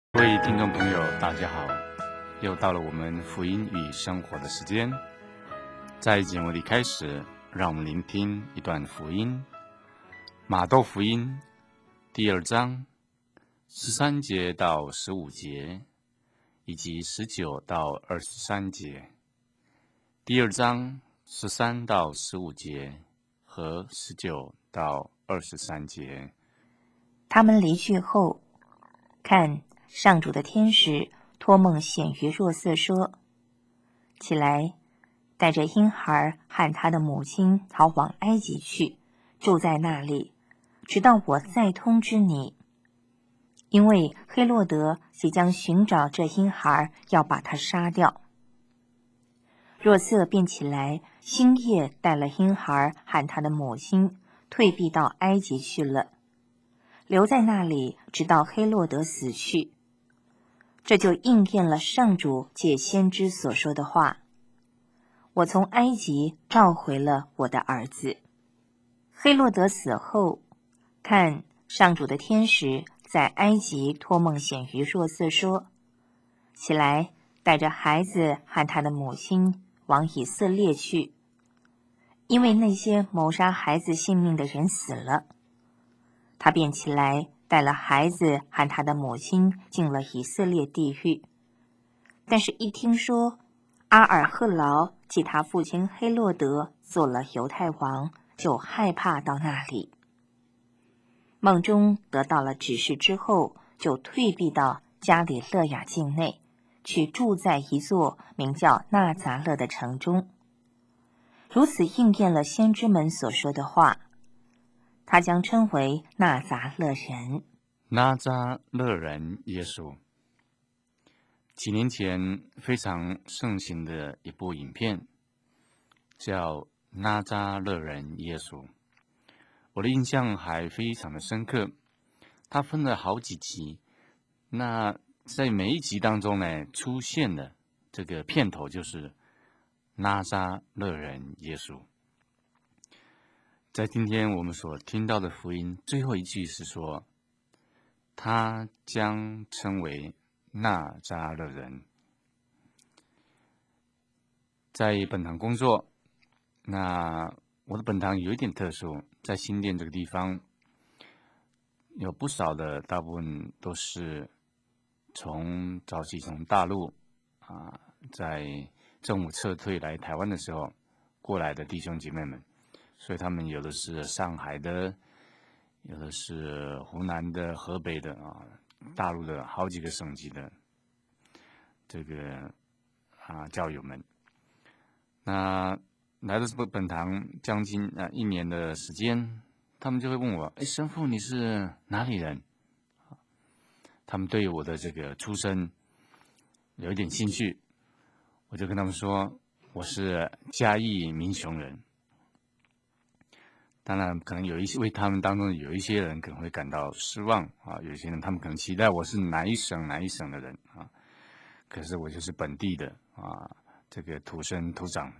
各位听众朋友，大家好！又到了我们福音与生活的时间。在节目的开始，让我们聆听一段福音：马窦福音第2章13节到15节，以及19到23节。第2章13到15节和19到23节。 他们离去后，看，上主的天使托梦显于若瑟说：“起来，带着婴孩和他的母亲逃往埃及去，住在那里，直到我再通知你。因为黑落德即将寻找这婴孩，要把他杀掉。”若瑟便起来，星夜带了婴孩和他的母亲，退避到埃及去了，留在那里，直到黑落德死去。这就应验了上主借先知所说的话：“我从埃及召回了我的儿子。”黑落德死后，看，上主的天使在埃及托梦显于若瑟说：“起来，带着孩子和他的母亲往以色列去，因为那些谋杀孩子性命的人死了。”他便起来，带了孩子和他的母亲进了以色列地狱。但是一听说阿尔赫劳即他父亲黑落德做了犹太王，就害怕到那里。梦中得到了指示之后，就退避到加里勒亚境内，去住在一座名叫纳匝勒的城中。如此应验了先知们所说的话，他将称为纳匝勒人。 纳匝勒人耶稣。几年前非常盛行的一部影片叫《纳匝勒人耶稣》，我的印象还非常的深刻。它分了好几集，那在每一集当中呢，出现的这个片头就是纳匝勒人耶稣。在今天我们所听到的福音最后一句是说，他将称为纳匝勒人。在本堂工作，那我的本堂有一点特殊，在新店这个地方，有不少的，大部分都是早期从大陆在政府撤退来台湾的时候过来的弟兄姐妹们，所以他们有的是上海的，有的是湖南的、河北的大陆的好几个省级的这个教友们。那来到本堂将近1年的时间，他们就会问我：“哎，神父，你是哪里人？”他们对我的这个出身有一点兴趣，我就跟他们说：“我是嘉义民雄人。”当然，可能为他们当中有一些人可能会感到失望有些人他们可能期待我是哪一省的人可是我就是本地的这个土生土长。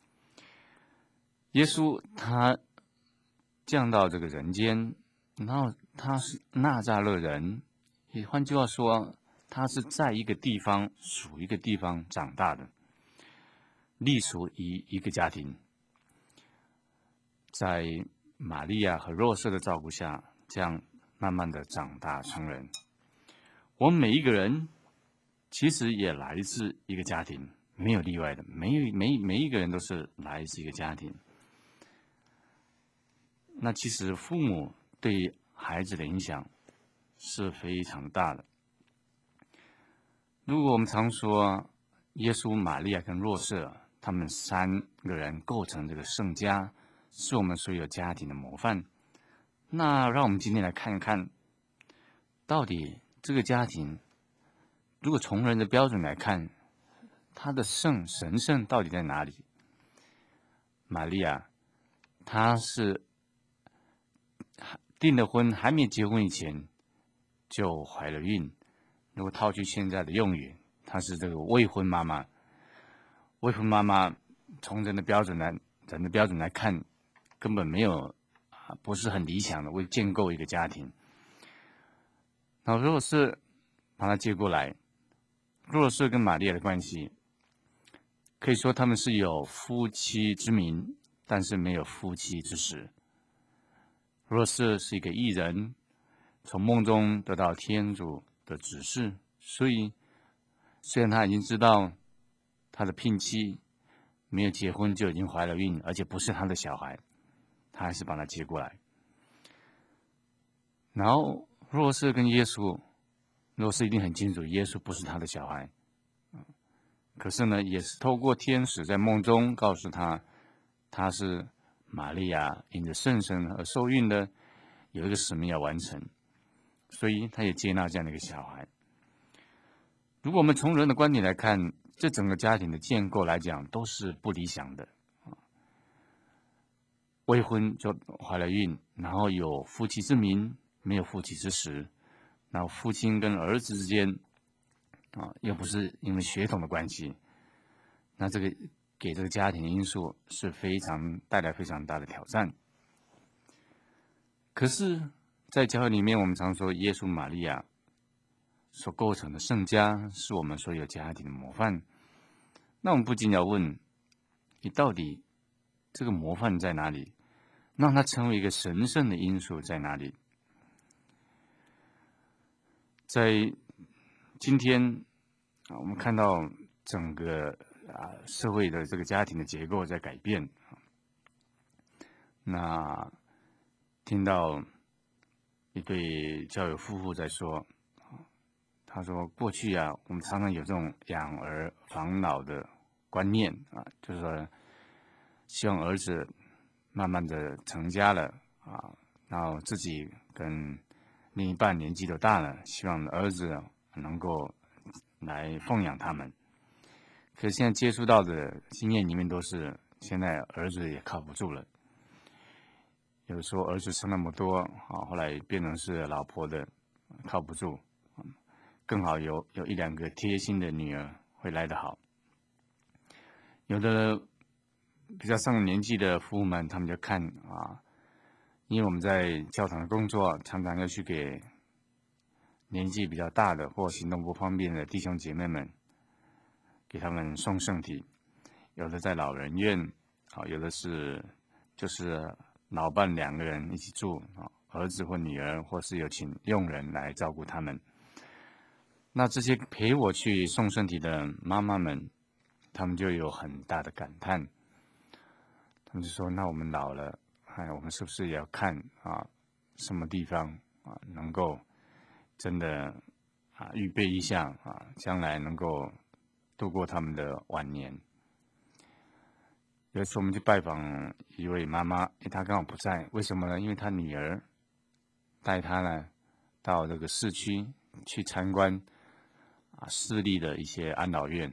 耶稣他降到这个人间，然后他是纳匝勒人，也换句话说，他是在一个地方属一个地方长大的，隶属于一个家庭，在玛利亚和若瑟的照顾下，这样慢慢的长大成人。我们每一个人其实也来自一个家庭，没有例外的，每一个人都是来自一个家庭。那其实父母对孩子的影响是非常大的。如果我们常说耶稣、玛利亚跟若瑟他们3个人构成这个圣家，是我们所有家庭的模范，那让我们今天来看一看，到底这个家庭如果从人的标准来看，他的神圣到底在哪里？玛利亚她是订了婚，还没结婚以前就怀了孕。如果套句现在的用语，她是这个未婚妈妈。未婚妈妈从人的标准来看，根本没有不是很理想的，为建构一个家庭。然后如果是把他接过来。若瑟跟玛利亚的关系，可以说他们是有夫妻之名，但是没有夫妻之实。若瑟是一个义人，从梦中得到天主的指示，所以虽然他已经知道他的聘妻没有结婚就已经怀了孕，而且不是他的小孩，他还是把他接过来。然后若瑟跟耶稣，若瑟一定很清楚耶稣不是他的小孩，可是呢，也是透过天使在梦中告诉他，他是玛利亚因着圣神而受孕的，有一个使命要完成，所以他也接纳这样的一个小孩。如果我们从人的观点来看，这整个家庭的建构来讲都是不理想的。未婚就怀了孕，然后有夫妻之名，没有夫妻之实，然后父亲跟儿子之间又不是因为血统的关系，那这个给这个家庭的因素是带来非常大的挑战。可是，在教会里面，我们常说耶稣玛利亚所构成的圣家是我们所有家庭的模范。那我们不禁要问，你到底这个模范在哪里？让它成为一个神圣的因素在哪里？在今天我们看到整个社会的这个家庭的结构在改变。那听到一对教友夫妇在说，他说过去我们常常有这种养儿防老的观念就是说希望儿子慢慢的成家了然后自己跟另一半年纪都大了，希望儿子能够来奉养他们。可是现在接触到的经验里面都是，现在儿子也靠不住了。有的时候儿子生那么多后来变成是老婆的，靠不住。更好有一两个贴心的女儿会来得好。有的比较上了年纪的夫妇们，他们就看因为我们在教堂的工作，常常要去给年纪比较大的或行动不方便的弟兄姐妹们，给他们送圣体。有的在老人院，有的就是老伴两个人一起住，儿子或女儿，或是有请佣人来照顾他们。那这些陪我去送圣体的妈妈们，他们就有很大的感叹。他们就说：“那我们老了，我们是不是也要看什么地方能够真的预备一下将来能够度过他们的晚年？”有一次我们去拜访一位妈妈，她刚好不在，为什么呢？因为她女儿带她呢到这个市区去参观私立的一些安老院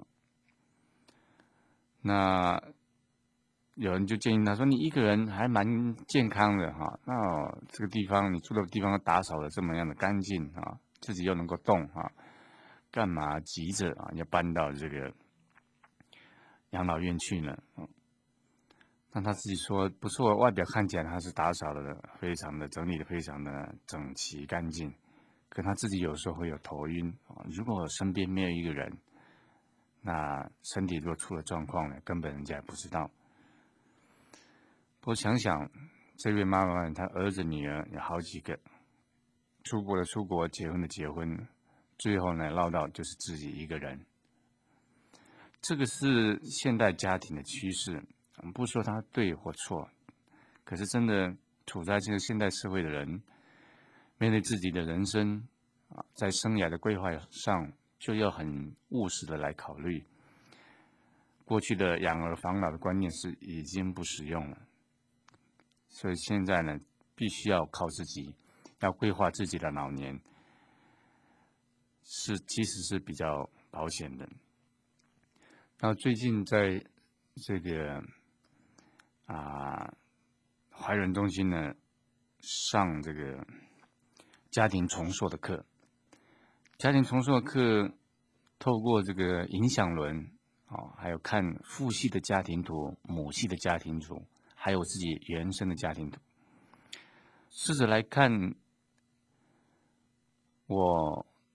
那有人就建议他说：“你一个人还蛮健康的那这个地方你住的地方打扫的这么样的干净自己又能够动干嘛急着要搬到这个养老院去呢？”那他自己说不错，外表看起来他是打扫的非常的整理的非常的整齐干净，可他自己有时候会有头晕如果身边没有一个人，那身体如果出了状况呢，根本人家也不知道。我想想，这位妈妈她儿子女儿有好几个，出国的出国，结婚的结婚，最后呢落到就是自己一个人。这个是现代家庭的趋势，我们不说它对或错，可是真的处在这个现代社会的人，面对自己的人生在生涯的规划上，就要很务实的来考虑。过去的养儿防老的观念是已经不实用了。所以现在呢，必须要靠自己，要规划自己的老年，其实是比较保险的。那最近在这个怀仁中心呢，上这个家庭重塑的课，家庭重塑的课，透过这个影响轮还有看父系的家庭图、母系的家庭图。还有自己原生的家庭图，试着来看我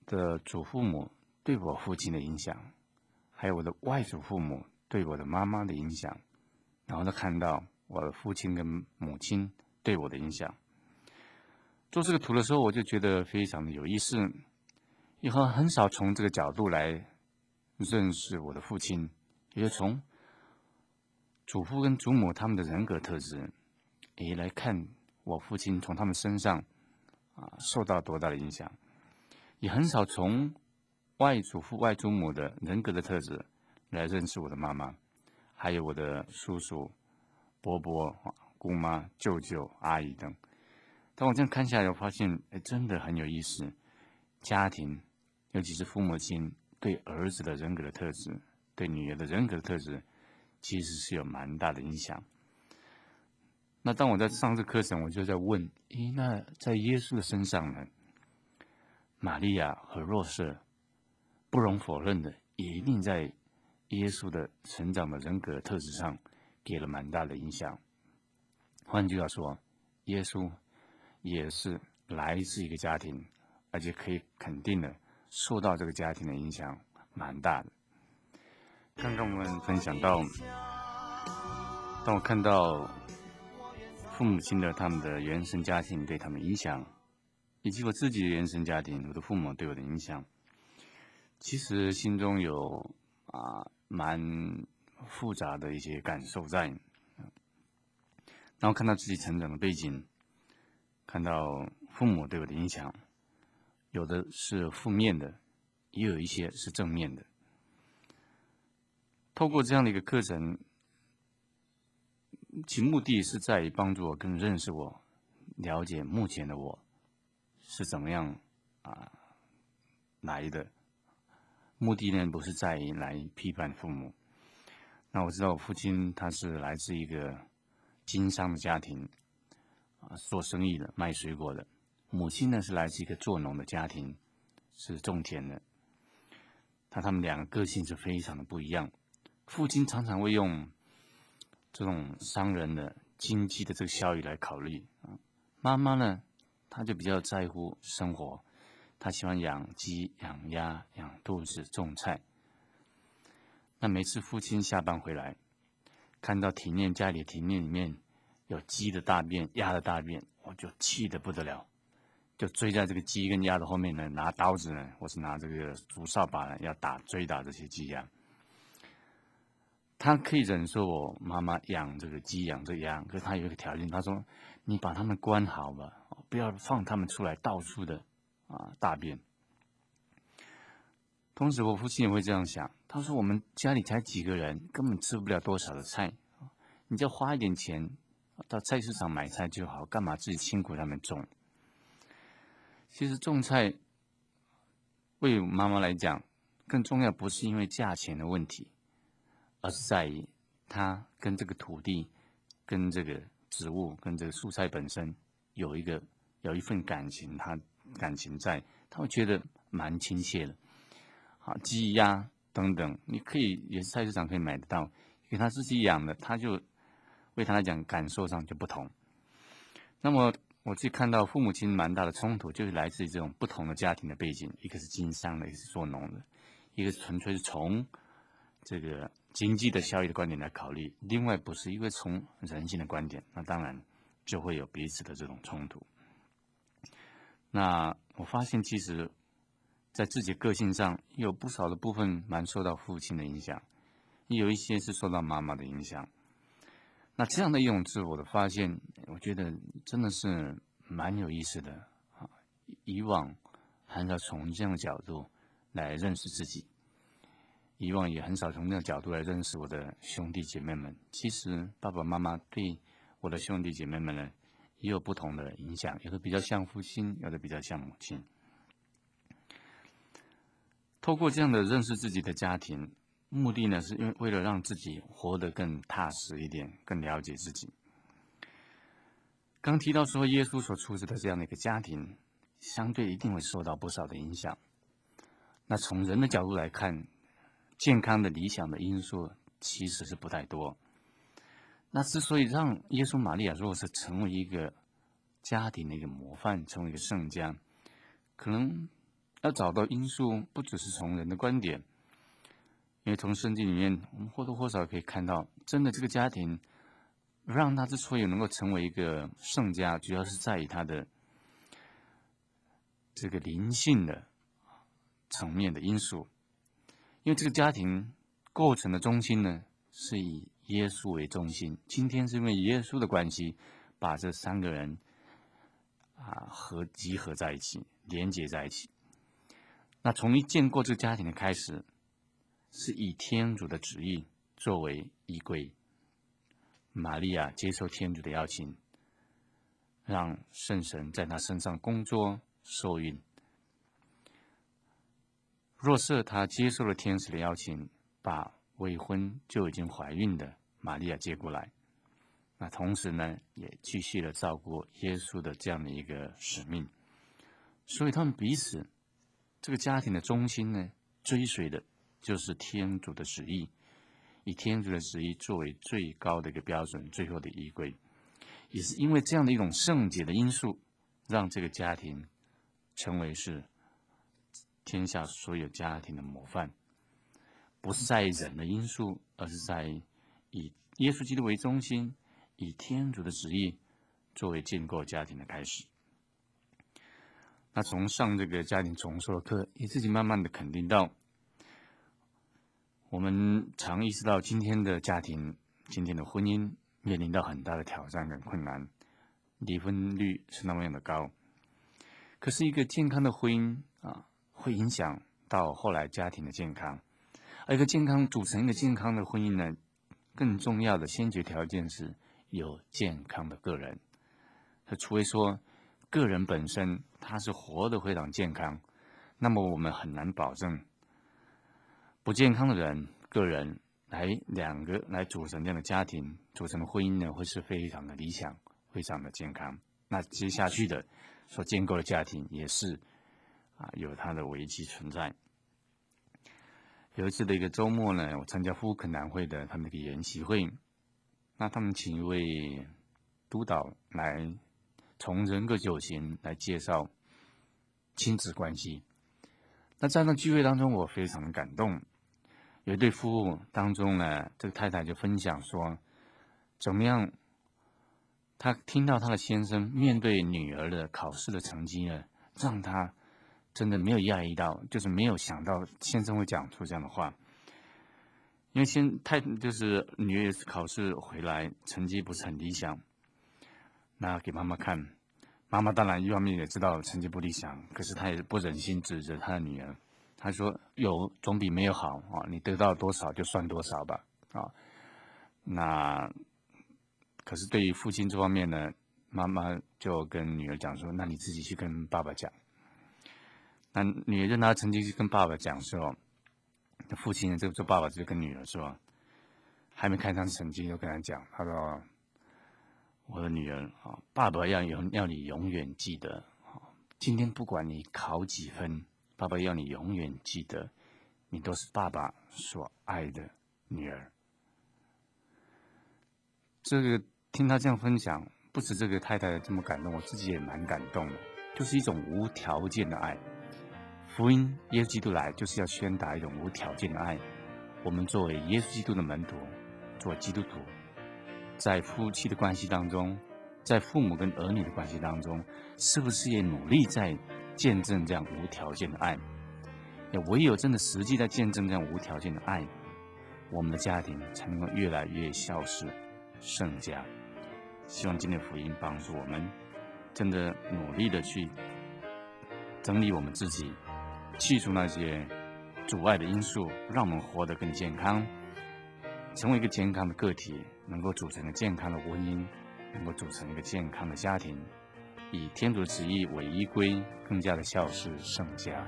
的祖父母对我父亲的影响，还有我的外祖父母对我的妈妈的影响，然后再看到我的父亲跟母亲对我的影响。做这个图的时候，我就觉得非常的有意思，以后很少从这个角度来认识我的父亲，也就从祖父跟祖母他们的人格特质，也来看我父亲从他们身上受到多大的影响，也很少从外祖父外祖母的人格的特质来认识我的妈妈，还有我的叔叔伯伯姑妈舅舅阿姨等。当我这样看下来，我发现真的很有意思。家庭尤其是父母亲对儿子的人格的特质，对女儿的人格的特质，其实是有蛮大的影响。那当我在上这课程，我就在问，那在耶稣的身上呢，玛利亚和若瑟不容否认的，也一定在耶稣的成长的人格特质上给了蛮大的影响。换句话说，耶稣也是来自一个家庭，而且可以肯定的受到这个家庭的影响蛮大的。刚刚我们分享到，当我看到父母亲的他们的原生家庭对他们影响，以及我自己的原生家庭，我的父母对我的影响，其实心中有蛮复杂的一些感受在。然后看到自己成长的背景，看到父母对我的影响，有的是负面的，也有一些是正面的。透过这样的一个课程，其目的是在于帮助我更认识我，了解目前的我是怎么样来的。目的呢，不是在于来批判父母。那我知道我父亲他是来自一个经商的家庭，做生意的，卖水果的。母亲呢是来自一个做农的家庭，是种田的。他们两个个性是非常的不一样。父亲常常会用这种商人的经济的这个效益来考虑妈妈呢，她就比较在乎生活，她喜欢养鸡、养鸭、养兔子、种菜。那每次父亲下班回来，看到家里庭院里面有鸡的大便、鸭的大便，我就气得不得了，就追在这个鸡跟鸭的后面呢，拿刀子呢，或是拿这个竹扫把呢，要追打这些鸡鸭。他可以忍受我妈妈养这个鸡、养这个鸭，可是他有一个条件，他说：“你把它们关好吧，不要放它们出来到处的大便。”同时，我父亲也会这样想，他说：“我们家里才几个人，根本吃不了多少的菜，你就花一点钱到菜市场买菜就好，干嘛自己辛苦他们种？”其实种菜对妈妈来讲，更重要不是因为价钱的问题，而是在于它跟这个土地、跟这个植物、跟这个蔬菜本身有一份感情，感情在，他会觉得蛮亲切的。鸡鸭等等，你可以也是菜市场可以买得到，因为他自己养的，他就为他来讲感受上就不同。那么我自己看到父母亲蛮大的冲突，就是来自于这种不同的家庭的背景，一个是经商的，一个是做农的，一个是纯粹是从这个经济的效益的观点来考虑，另外不是因为从人性的观点，那当然就会有彼此的这种冲突。那我发现其实在自己个性上有不少的部分蛮受到父亲的影响，有一些是受到妈妈的影响。那这样的一种自我的发现，我觉得真的是蛮有意思的以往很少从这样的角度来认识自己，以往也很少从那个角度来认识我的兄弟姐妹们。其实爸爸妈妈对我的兄弟姐妹们呢，也有不同的影响，有的比较像父亲，有的比较像母亲。透过这样的认识自己的家庭，目的呢是为了让自己活得更踏实一点，更了解自己。刚提到说耶稣所出自的这样的一个家庭，相对一定会受到不少的影响。那从人的角度来看，健康的理想的因素其实是不太多。那之所以让耶稣玛利亚若是成为一个家庭的一个模范，成为一个圣家，可能要找到因素，不只是从人的观点，因为从圣经里面，我们或多或少可以看到，真的这个家庭让他之所以能够成为一个圣家，主要是在于他的这个灵性的层面的因素。因为这个家庭构成的中心呢，是以耶稣为中心。今天是因为耶稣的关系，把这三个人集合在一起，连接在一起。那从一建构这个家庭的开始，是以天主的旨意作为依归。玛利亚接受天主的邀请，让圣神在她身上工作受孕。若瑟他接受了天使的邀请，把未婚就已经怀孕的玛利亚接过来。那同时呢，也继续了照顾耶稣的这样的一个使命。所以他们彼此这个家庭的中心呢，追随的就是天主的旨意，以天主的旨意作为最高的一个标准，最后的依归。也是因为这样的一种圣洁的因素，让这个家庭成为是天下所有家庭的模范。不是在人的因素，而是在以耶稣基督为中心，以天主的旨意作为建构家庭的开始。那从上这个家庭重塑的课，也自己慢慢的肯定到，我们常意识到今天的家庭、今天的婚姻面临到很大的挑战跟困难，离婚率是那么样的高。可是一个健康的婚姻会影响到后来家庭的健康，而一个组成一个健康的婚姻呢，更重要的先决条件是有健康的个人。除非说个人本身他是活得非常健康，那么我们很难保证不健康的个人两个来组成这样的家庭，组成的婚姻呢，会是非常的理想，非常的健康。那接下去的所建构的家庭也是有它的危机存在。有一次的一个周末呢，我参加福肯南会的他们的一个研习会，那他们请一位督导来从人格九型来介绍亲子关系。那在那聚会当中，我非常的感动。有一对夫妇当中呢，这个太太就分享说，怎么样，她听到她的先生面对女儿的考试的成绩呢，让她真的没有讶异到，就是没有想到先生会讲出这样的话。因为就是女儿考试回来成绩不是很理想，那给妈妈看，妈妈当然一方面也知道成绩不理想，可是她也不忍心指责她的女儿。她说有总比没有好你得到多少就算多少吧那可是对于父亲这方面呢，妈妈就跟女儿讲说，那你自己去跟爸爸讲。那女儿就拿成绩去跟爸爸讲说，父亲这爸爸就跟女儿说，还没看上成绩就跟他讲，他说，我的女儿爸爸要你永远记得今天不管你考几分，爸爸要你永远记得，你都是爸爸所爱的女儿。这个听他这样分享，不止这个太太这么感动，我自己也蛮感动的，就是一种无条件的爱。福音耶稣基督来就是要宣达一种无条件的爱。我们作为耶稣基督的门徒，做基督徒，在夫妻的关系当中，在父母跟儿女的关系当中，是不是也努力在见证这样无条件的爱？也唯有真的实际在见证这样无条件的爱，我们的家庭才能够越来越孝顺圣家。希望今天的福音帮助我们真的努力的去整理我们自己，去除那些阻碍的因素，让我们活得更健康，成为一个健康的个体，能够组成一个健康的婚姻，能够组成一个健康的家庭，以天主的旨意为依归，更加的孝顺圣家。